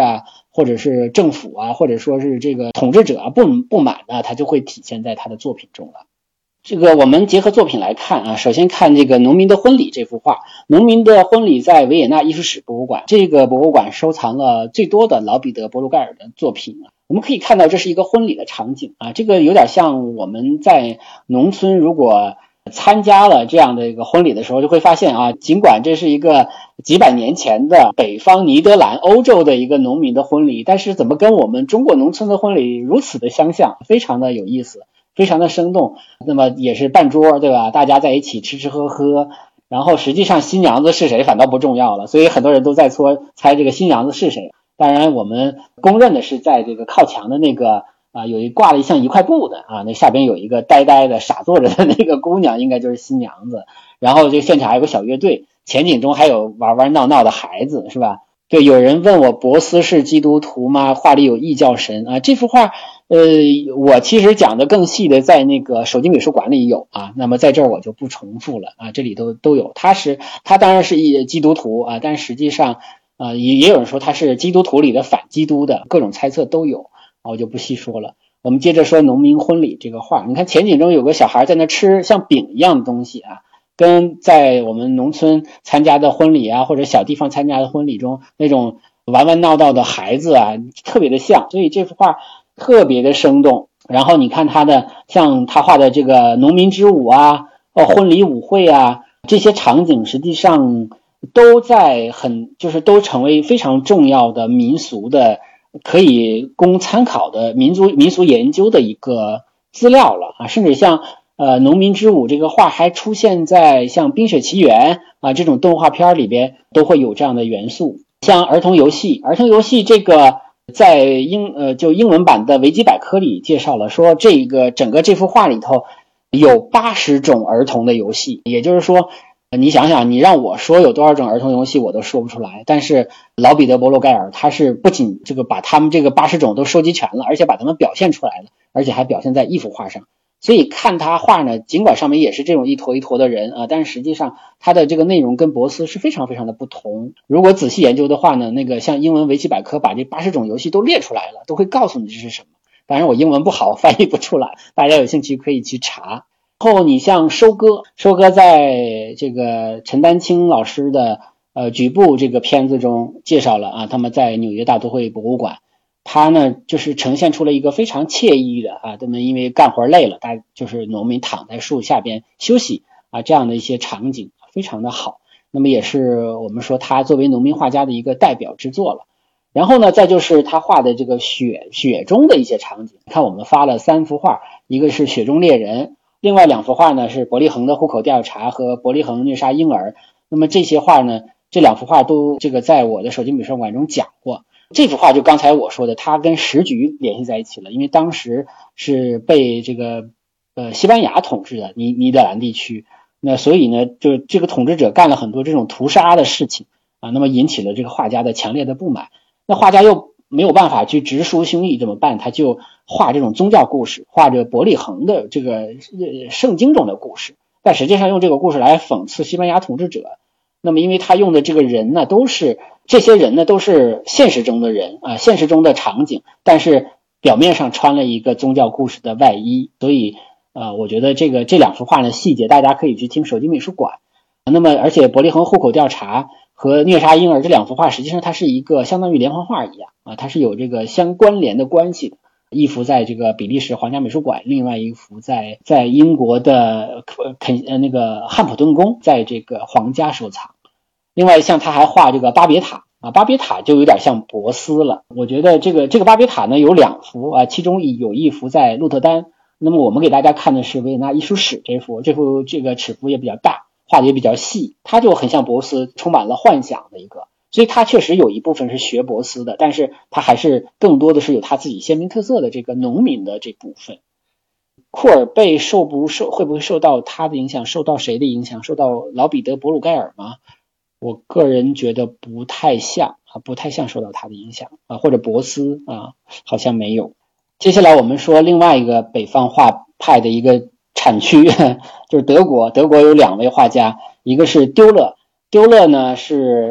或者是政府啊，或者说是这个统治者啊不不满呢，它就会体现在他的作品中了。这个我们结合作品来看啊，首先看这个《农民的婚礼》这幅画，《农民的婚礼》在维也纳艺术史博物馆，这个博物馆收藏了最多的老彼得·伯鲁盖尔的作品啊。我们可以看到这是一个婚礼的场景啊，这个有点像我们在农村如果参加了这样的一个婚礼的时候，就会发现啊，尽管这是一个几百年前的北方尼德兰欧洲的一个农民的婚礼，但是怎么跟我们中国农村的婚礼如此的相像，非常的有意思，非常的生动。那么也是办桌，对吧？大家在一起吃吃喝喝，然后实际上新娘子是谁反倒不重要了，所以很多人都在说猜这个新娘子是谁。当然我们公认的是在这个靠墙的那个啊，有一挂了一像一块布的啊，那下边有一个呆呆的傻坐着的那个姑娘，应该就是新娘子。然后这个现场还有个小乐队，前景中还有玩玩闹闹的孩子，是吧？对，有人问我博斯是基督徒吗？画里有异教神啊。这幅画呃，我其实讲的更细的在那个手机美术馆里有啊，那么在这儿我就不重复了啊，这里都都有。他是他当然是一基督徒啊，但实际上啊也也有人说他是基督徒里的反基督的，各种猜测都有啊，我就不细说了。我们接着说农民婚礼这个画，你看前景中有个小孩在那吃像饼一样的东西啊，跟在我们农村参加的婚礼啊，或者小地方参加的婚礼中那种玩玩闹闹的孩子啊，特别的像，所以这幅画特别的生动。然后你看他的像他画的这个农民之舞啊，哦婚礼舞会啊，这些场景实际上都在很就是都成为非常重要的民俗的可以供参考的民族民俗研究的一个资料了啊，甚至像呃农民之舞这个画还出现在像冰雪奇缘啊这种动画片里边都会有这样的元素。像儿童游戏，儿童游戏这个在英呃就英文版的维基百科里介绍了，说这个整个这幅画里头有八十种儿童的游戏，也就是说你想想，你让我说有多少种儿童游戏我都说不出来，但是老彼得·伯鲁盖尔他是不仅这个把他们这个八十种都收集全了，而且把它们表现出来了，而且还表现在一幅画上。所以看他画呢，尽管上面也是这种一坨一坨的人啊，但是实际上他的这个内容跟博斯是非常非常的不同。如果仔细研究的话呢，那个像英文维基百科把这八十种游戏都列出来了，都会告诉你这是什么。当然我英文不好，翻译不出来，大家有兴趣可以去查。后你像收割，收割在这个陈丹青老师的呃局部这个片子中介绍了啊，他们在纽约大都会博物馆，他呢就是呈现出了一个非常惬意的啊，他们因为干活累了，大就是农民躺在树下边休息啊，这样的一些场景非常的好。那么也是我们说他作为农民画家的一个代表之作了。然后呢，再就是他画的这个雪雪中的一些场景，看我们发了三幅画，一个是雪中猎人，另外两幅画呢是伯利恒的户口调查和伯利恒虐杀婴儿。那么这些画呢，这两幅画都这个在我的手机美术馆中讲过。这幅画就刚才我说的，它跟时局联系在一起了，因为当时是被这个呃西班牙统治的尼尼德兰地区，那所以呢，就这个统治者干了很多这种屠杀的事情啊，那么引起了这个画家的强烈的不满。那画家又没有办法去直抒胸臆，怎么办？他就画这种宗教故事，画着伯利恒的这个圣经中的故事，但实际上用这个故事来讽刺西班牙统治者。那么因为他用的这个人呢，都是这些人呢都是现实中的人啊，现实中的场景，但是表面上穿了一个宗教故事的外衣，所以呃，我觉得这个这两幅画的细节大家可以去听手机美术馆。那么而且伯利恒户口调查和虐杀婴儿这两幅画实际上它是一个相当于连环画一样啊，它是有这个相关联的关系的。一幅在这个比利时皇家美术馆，另外一幅在在英国的肯呃那个汉普顿宫，在这个皇家收藏。另外像他还画这个巴别塔啊，巴别塔就有点像博斯了。我觉得这个这个巴别塔呢有两幅啊，其中有一幅在鹿特丹。那么我们给大家看的是维也纳艺术史这幅，这幅这个尺幅也比较大，画的也比较细，它就很像博斯，充满了幻想的一个。所以他确实有一部分是学博斯的，但是他还是更多的是有他自己鲜明特色的这个农民的这部分。库尔贝受不受会不会受到他的影响？受到谁的影响？受到老彼得·伯鲁盖尔吗？我个人觉得不太像啊，不太像受到他的影响啊，或者博斯啊，好像没有。接下来我们说另外一个北方画派的一个产区，就是德国。德国有两位画家，一个是丢勒，丢勒呢是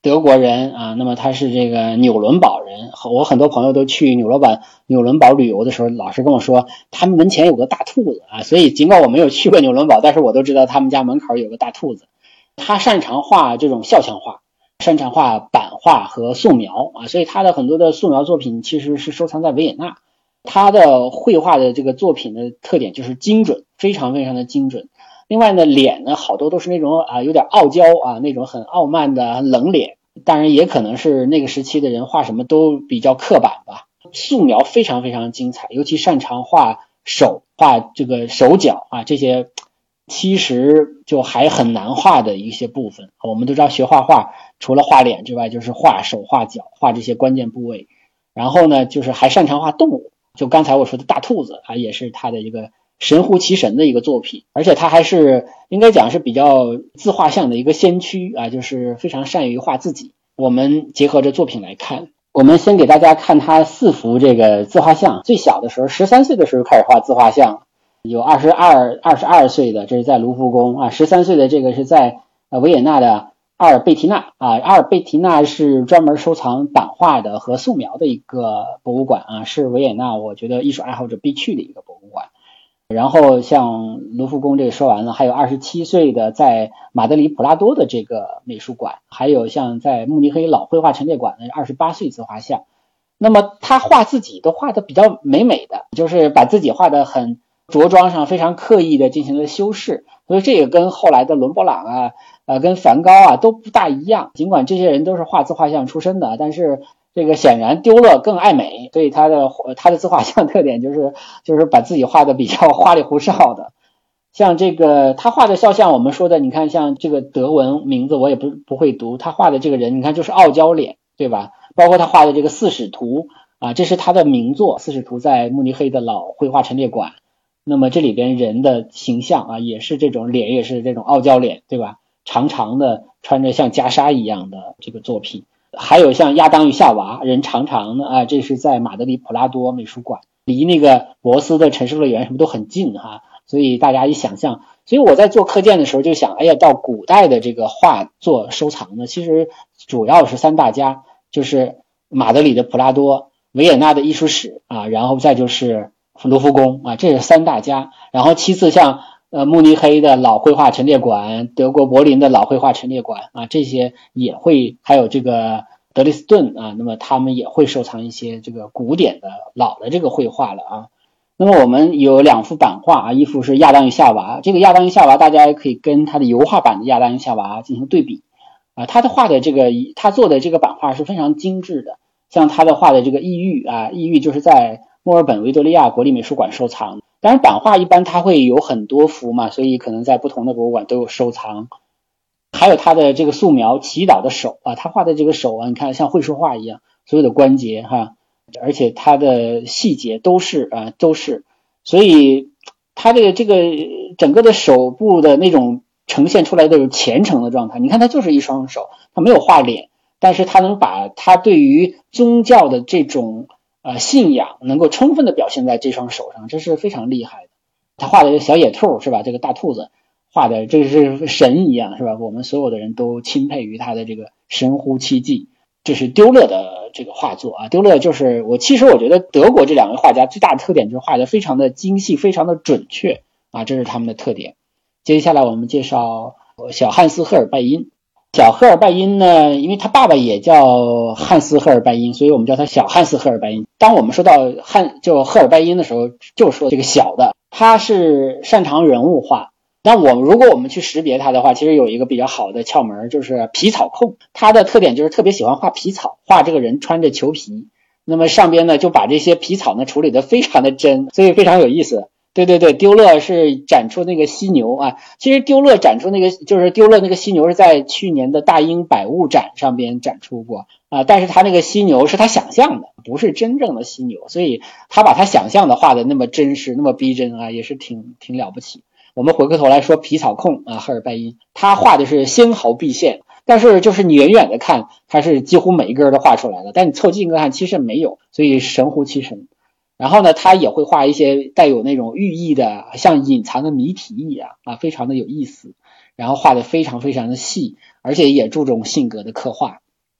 德国人啊，那么他是这个纽伦堡人。我很多朋友都去纽伦堡纽伦堡旅游的时候，老是跟我说他们门前有个大兔子啊，所以尽管我没有去过纽伦堡，但是我都知道他们家门口有个大兔子。他擅长画这种肖像画，擅长画版画和素描啊，所以他的很多的素描作品其实是收藏在维也纳。他的绘画的这个作品的特点就是精准，非常非常的精准。另外呢，脸呢好多都是那种啊有点傲娇啊，那种很傲慢的冷脸，当然也可能是那个时期的人画什么都比较刻板吧。素描非常非常精彩，尤其擅长画手，画这个手脚啊，这些其实就还很难画的一些部分。我们都知道学画画除了画脸之外，就是画手画脚，画这些关键部位。然后呢，就是还擅长画动物，就刚才我说的大兔子啊，也是他的一个神乎其神的一个作品。而且他还是应该讲是比较自画像的一个先驱啊，就是非常善于画自己。我们结合着作品来看，我们先给大家看他四幅这个自画像。最小的时候十三岁的时候开始画自画像，有二十二二十二岁的，这是在卢浮宫啊，十三岁的这个是在维也纳的阿尔贝提纳啊，阿尔贝提纳是专门收藏版画的和素描的一个博物馆啊，是维也纳我觉得艺术爱好者必去的一个博物馆。然后像卢浮宫这个说完了，还有二十七岁的在马德里普拉多的这个美术馆，还有像在慕尼黑老绘画陈列馆的二十八岁自画像。那么他画自己都画的比较美美的，就是把自己画的很着装上非常刻意的进行了修饰，所以这也跟后来的伦勃朗啊呃，跟梵高啊都不大一样。尽管这些人都是画自画像出身的，但是这个显然丢勒更爱美，所以他的他的自画像特点就是就是把自己画的比较花里胡哨的。像这个他画的肖像，我们说的你看像这个德文名字我也不不会读，他画的这个人你看就是傲娇脸，对吧？包括他画的这个四使图啊，这是他的名作，四使图在慕尼黑的老绘画陈列馆。那么这里边人的形象啊也是这种脸，也是这种傲娇脸，对吧？长长的穿着像袈裟一样的这个作品。还有像亚当与夏娃，人长长的啊，这是在马德里普拉多美术馆，离那个博斯的城市乐园什么都很近哈，所以大家一想象，所以我在做课件的时候就想，哎呀，到古代的这个画作收藏呢，其实主要是三大家，就是马德里的普拉多、维也纳的艺术史啊，然后再就是卢浮宫啊，这是三大家。然后其次像呃，慕尼黑的老绘画陈列馆，德国柏林的老绘画陈列馆啊，这些也会，还有这个德累斯顿啊，那么他们也会收藏一些这个古典的老的这个绘画了啊。那么我们有两幅版画啊，一幅是亚当与夏娃，这个亚当与夏娃大家也可以跟他的油画版的亚当与夏娃进行对比啊，他的画的这个他做的这个版画是非常精致的，像他的画的这个异域啊，异域就是在墨尔本维多利亚国立美术馆收藏。当然版画一般它会有很多幅嘛，所以可能在不同的博物馆都有收藏。还有他的这个素描祈祷的手啊，他画的这个手啊，你看像绘书画一样，所有的关节哈，而且他的细节都是啊都是，所以他的这个整个的手部的那种呈现出来的虔诚的状态，你看他就是一双手，他没有画脸，但是他能把他对于宗教的这种呃，信仰能够充分的表现在这双手上，这是非常厉害的。他画的这个小野兔是吧？这个大兔子画的这是神一样是吧？我们所有的人都钦佩于他的这个神乎其技。这是丢勒的这个画作啊，丢勒就是我其实我觉得德国这两位画家最大的特点就是画的非常的精细，非常的准确啊，这是他们的特点。接下来我们介绍小汉斯赫尔拜因。小赫尔拜因呢，因为他爸爸也叫汉斯赫尔拜因，所以我们叫他小汉斯赫尔拜因。当我们说到汉就赫尔拜因的时候，就说这个小的，他是擅长人物画。那我们如果我们去识别他的话，其实有一个比较好的窍门，就是皮草控。他的特点就是特别喜欢画皮草，画这个人穿着裘皮，那么上边呢就把这些皮草呢处理得非常的真，所以非常有意思。对对对，丢勒是展出那个犀牛啊，其实丢勒展出那个就是丢勒那个犀牛是在去年的大英百物展上边展出过啊，但是他那个犀牛是他想象的，不是真正的犀牛，所以他把他想象的画的那么真实，那么逼真啊，也是挺挺了不起。我们回过头来说皮草控啊，赫尔拜因，他画的是纤毫毕现，但是就是你远远的看，他是几乎每一根都画出来了，但你凑近看其实没有，所以神乎其神。然后呢，他也会画一些带有那种寓意的，像隐藏的谜题一样啊，非常的有意思。然后画的非常非常的细，而且也注重性格的刻画。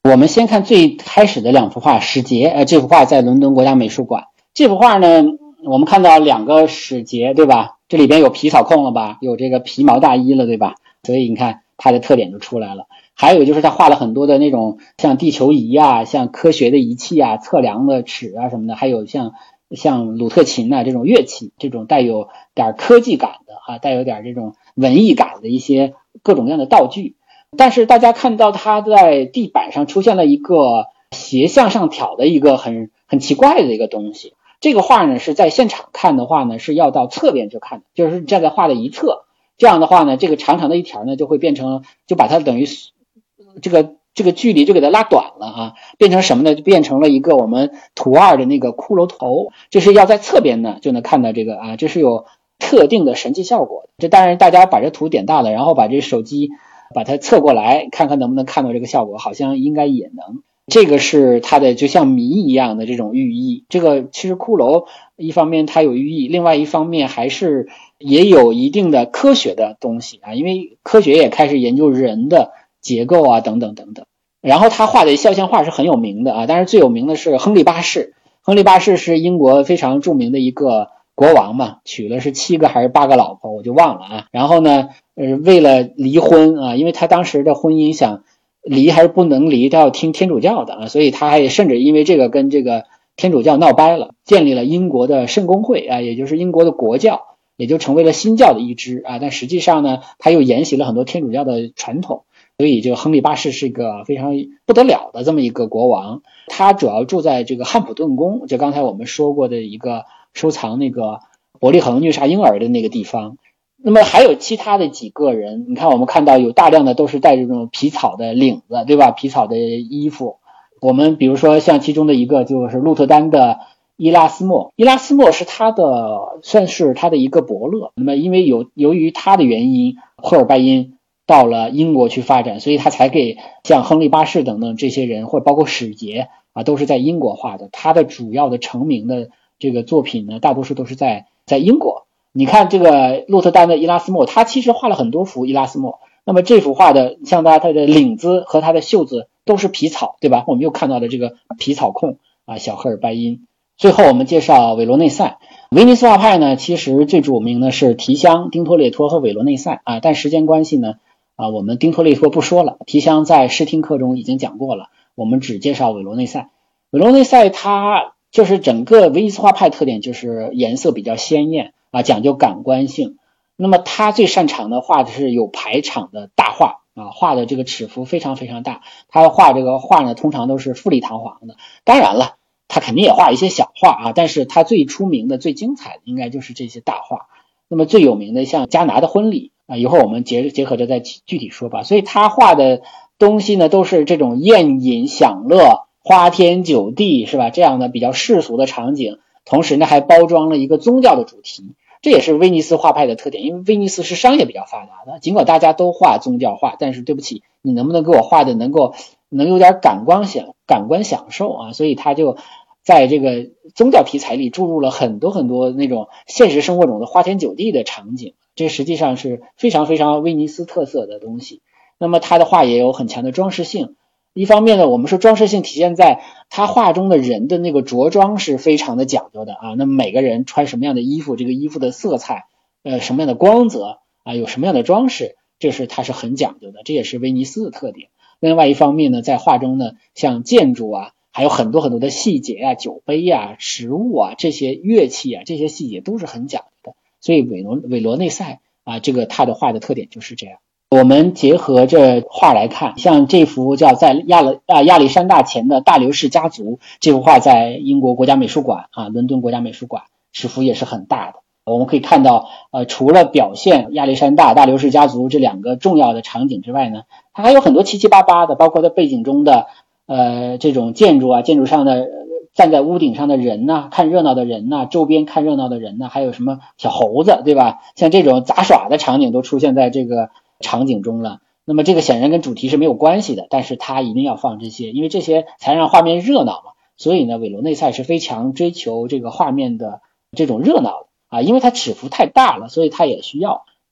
我们先看最开始的两幅画，使节，呃，这幅画在伦敦国家美术馆。这幅画呢，我们看到两个使节，对吧？这里边有皮草控了吧，有这个皮毛大衣了，对吧？所以你看它的特点就出来了。还有就是他画了很多的那种像地球仪啊，像科学的仪器啊，测量的尺啊什么的，还有像像鲁特琴啊这种乐器，这种带有点科技感的啊，带有点这种文艺感的一些各种各样的道具。但是大家看到它在地板上出现了一个斜向上挑的一个很很奇怪的一个东西。这个画呢是在现场看的话呢是要到侧边去看的，就是站在画的一侧，这样的话呢这个长长的一条呢就会变成，就把它等于这个这个距离就给它拉短了啊，变成什么呢？就变成了一个我们图二的那个骷髅头，就是要在侧边呢就能看到这个啊，这是有特定的神奇效果的。这当然大家把这图点大了，然后把这手机把它侧过来看看能不能看到这个效果，好像应该也能。这个是它的就像谜一样的这种寓意。这个其实骷髅一方面它有寓意，另外一方面还是也有一定的科学的东西啊，因为科学也开始研究人的结构啊等等等等。然后他画的肖像画是很有名的啊，但是最有名的是亨利八世。亨利八世是英国非常著名的一个国王嘛，娶了是七个还是八个老婆我就忘了啊。然后呢呃，为了离婚啊，因为他当时的婚姻想离还是不能离，他要听天主教的啊，所以他还甚至因为这个跟这个天主教闹掰了，建立了英国的圣公会啊，也就是英国的国教，也就成为了新教的一支啊。但实际上呢，他又沿袭了很多天主教的传统，所以这个亨利八世是一个非常不得了的这么一个国王。他主要住在这个汉普顿宫，就刚才我们说过的一个收藏那个伯利恒虐杀婴儿的那个地方。那么还有其他的几个人，你看我们看到有大量的都是带这种皮草的领子，对吧？皮草的衣服。我们比如说像其中的一个就是鹿特丹的伊拉斯莫，伊拉斯莫是他的算是他的一个伯乐。那么因为有由于他的原因，赫尔拜因到了英国去发展，所以他才给像亨利八世等等这些人，或者包括使节啊，都是在英国画的。他的主要的成名的这个作品呢，大多数都是在在英国。你看这个鹿特丹的伊拉斯莫，他其实画了很多幅伊拉斯莫。那么这幅画的像他他的领子和他的袖子都是皮草，对吧？我们又看到了这个皮草控啊，小赫尔拜因。最后我们介绍韦罗内塞。威尼斯画派呢，其实最著名的是提香、丁托列托和韦罗内塞啊，但时间关系呢啊，我们丁托列托不说了，提香在试听课中已经讲过了，我们只介绍韦罗内塞。韦罗内塞它就是整个威尼斯画派特点就是颜色比较鲜艳啊，讲究感官性。那么他最擅长的画的是有排场的大画啊，画的这个尺幅非常非常大。他画这个画呢，通常都是富丽堂皇的。当然了，他肯定也画一些小画啊，但是他最出名的、最精彩的应该就是这些大画。那么最有名的像加拿的婚礼啊，一会儿我们结结合着再具体说吧。所以他画的东西呢，都是这种宴饮享乐、花天酒地，是吧？这样的比较世俗的场景，同时呢还包装了一个宗教的主题。这也是威尼斯画派的特点，因为威尼斯是商业比较发达的，尽管大家都画宗教画，但是对不起，你能不能给我画的能够能有点感官享感官享受啊？所以他就在这个宗教题材里注入了很多很多那种现实生活中的花天酒地的场景，这实际上是非常非常威尼斯特色的东西。那么他的画也有很强的装饰性。一方面呢，我们说装饰性体现在他画中的人的那个着装是非常的讲究的啊。那么每个人穿什么样的衣服，这个衣服的色彩，呃，什么样的光泽啊，有什么样的装饰，这是他是很讲究的，这也是威尼斯的特点。另外一方面呢，在画中呢，像建筑啊，还有很多很多的细节啊，酒杯啊、食物啊，这些乐器啊，这些细节都是很讲究的。所以韦罗韦罗内塞啊，这个他的画的特点就是这样。我们结合这画来看，像这幅叫在亚了啊亚历山大前的大流士家族，这幅画在英国国家美术馆啊，伦敦国家美术馆，尺幅也是很大的。我们可以看到，呃，除了表现亚历山大、大流士家族这两个重要的场景之外呢，它还有很多七七八八的，包括在背景中的呃这种建筑啊，建筑上的站在屋顶上的人呐、啊，看热闹的人呐、啊，周边看热闹的人呐、啊，还有什么小猴子，对吧？像这种杂耍的场景都出现在这个场景中了。那么这个显然跟主题是没有关系的，但是它一定要放这些，因为这些才让画面热闹嘛。所以呢，韦罗内塞是非常追求这个画面的这种热闹的啊，因为它尺幅太大了，所以它也需要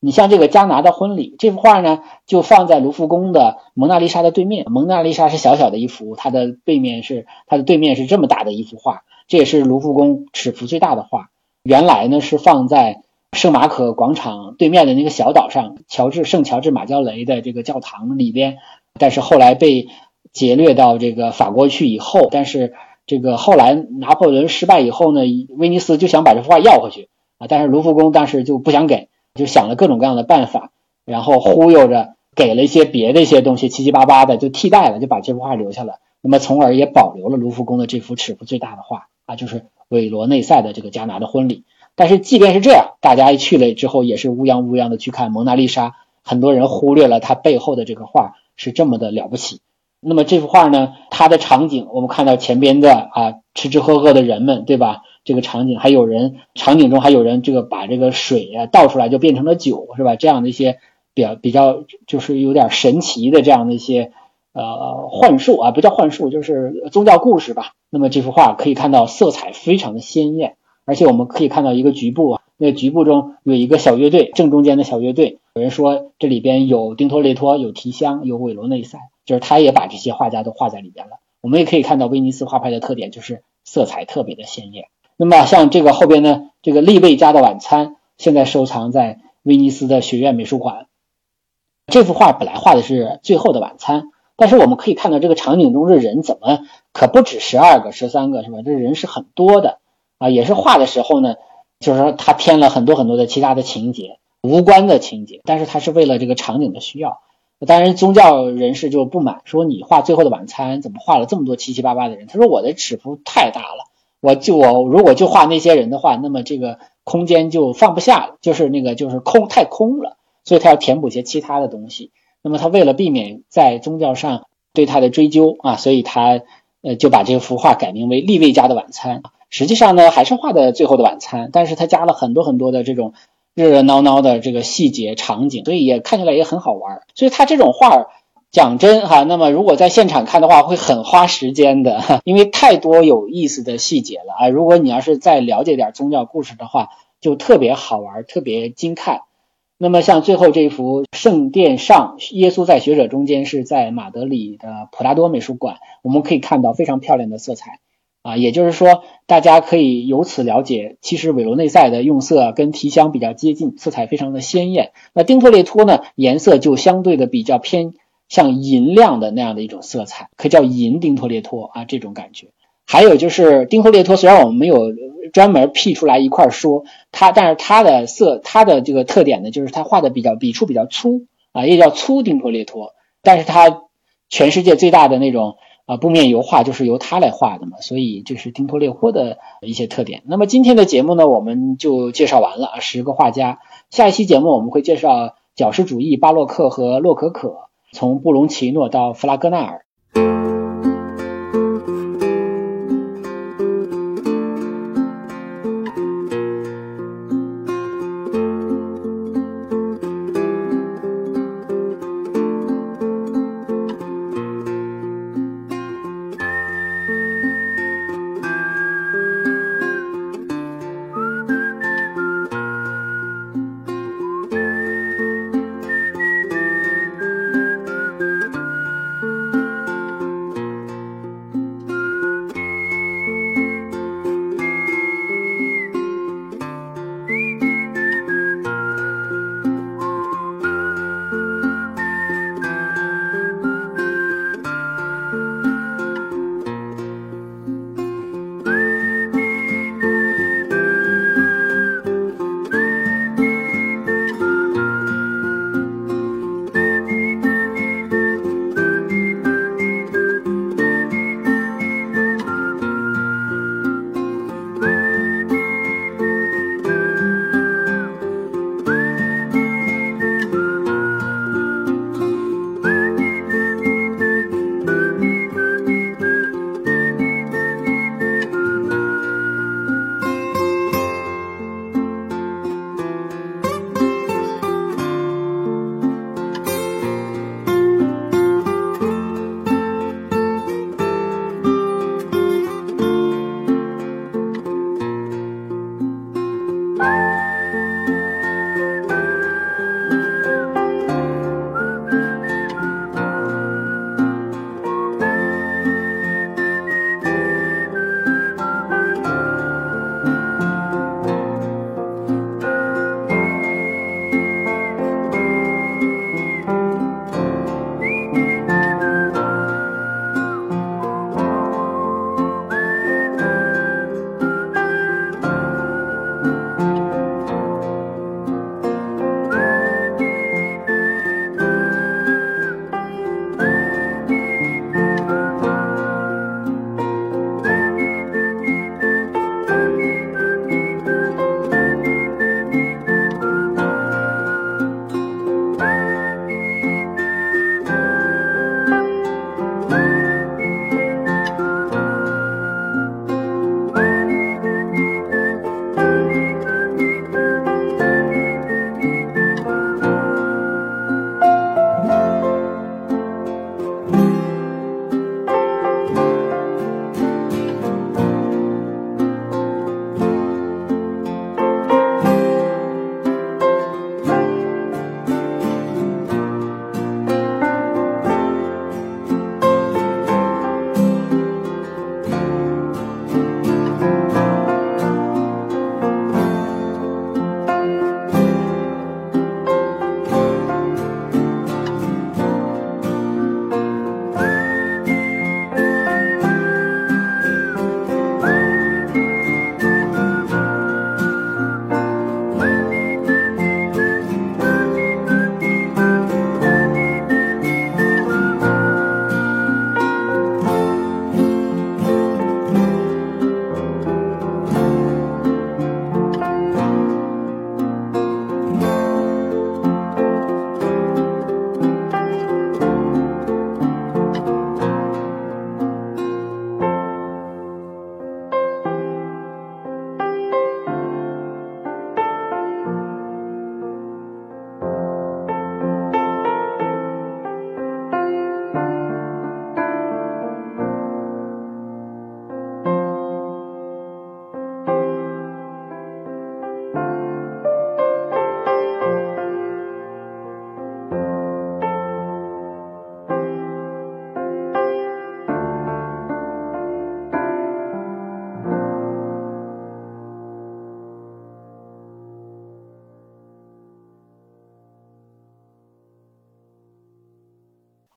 你像这个加拿的婚礼，这幅画呢就放在卢浮宫的蒙娜丽莎的对面，蒙娜丽莎是小小的一幅，它的背面是它的对面是这么大的一幅画，这也是卢浮宫尺幅最大的画。原来呢是放在圣马可广场对面的那个小岛上，乔治圣乔治马焦雷的这个教堂里边，但是后来被劫掠到这个法国去以后，但是这个后来拿破仑失败以后呢，威尼斯就想把这幅画要回去啊，但是卢浮宫当时就不想给，就想了各种各样的办法，然后忽悠着给了一些别的一些东西，七七八八的就替代了，就把这幅画留下了。那么从而也保留了卢浮宫的这幅尺幅最大的画啊，就是韦罗内塞的这个加拿的婚礼。但是即便是这样，大家一去了之后也是乌泱乌泱的去看蒙娜丽莎，很多人忽略了它背后的这个画是这么的了不起。那么这幅画呢，它的场景我们看到前边的啊吃吃喝喝的人们，对吧？这个场景还有人，场景中还有人这个把这个水啊倒出来就变成了酒，是吧？这样的一些比较比较就是有点神奇的这样的一些呃幻术啊，不叫幻术，就是宗教故事吧。那么这幅画可以看到色彩非常的鲜艳，而且我们可以看到一个局部啊，那个局部中有一个小乐队，正中间的小乐队，有人说这里边有丁托列托，有提香，有韦罗内塞，就是他也把这些画家都画在里边了。我们也可以看到威尼斯画派的特点就是色彩特别的鲜艳。那么像这个后边呢，这个利贝家的晚餐现在收藏在威尼斯的学院美术馆。这幅画本来画的是最后的晚餐，但是我们可以看到这个场景中这人怎么可不止十二个十三个，是吧？这人是很多的啊，也是画的时候呢，就是说他添了很多很多的其他的情节，无关的情节，但是他是为了这个场景的需要。当然宗教人士就不满，说你画最后的晚餐怎么画了这么多七七八八的人，他说我的尺幅太大了，我就我如果就画那些人的话，那么这个空间就放不下了，就是那个就是空太空了，所以他要填补一些其他的东西。那么他为了避免在宗教上对他的追究啊，所以他呃就把这幅画改名为利卫家的晚餐。实际上呢还是画的最后的晚餐，但是他加了很多很多的这种热热闹闹的这个细节场景，所以也看起来也很好玩。所以他这种画讲真哈，那么如果在现场看的话会很花时间的，因为太多有意思的细节了啊！如果你要是再了解点宗教故事的话，就特别好玩，特别精看。那么像最后这幅圣殿上耶稣在学者中间，是在马德里的普拉多美术馆，我们可以看到非常漂亮的色彩啊，也就是说大家可以由此了解，其实韦罗内塞的用色跟提香比较接近，色彩非常的鲜艳。那丁托列托呢，颜色就相对的比较偏像银亮的那样的一种色彩，可以叫银丁托列托啊，这种感觉。还有就是丁托列托，虽然我们没有专门辟出来一块说它，但是它的色它的这个特点呢，就是它画的比较笔触比较粗啊，也叫粗丁托列托，但是它全世界最大的那种啊布面油画就是由它来画的嘛，所以这是丁托列托的一些特点。那么今天的节目呢，我们就介绍完了啊，十个画家。下一期节目我们会介绍矫饰主义、巴洛克和洛可可，从布隆奇诺到弗拉戈纳尔。